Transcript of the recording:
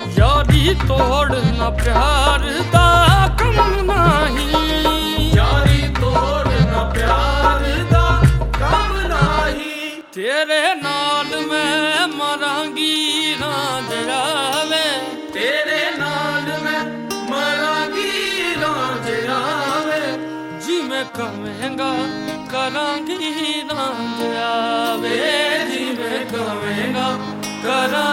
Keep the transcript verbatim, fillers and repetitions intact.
यारी तोड़ना प्यार दा कम नहीं, यारी तोड़ना प्यार दा कम नहीं। तेरे नाल मैं मरांगी रांझ आवे, तेरे नाल मैं मरांगी रांझ आवे। जिवें कवेंगा करांगी रांझ आवे, जिवें कवेंगा करा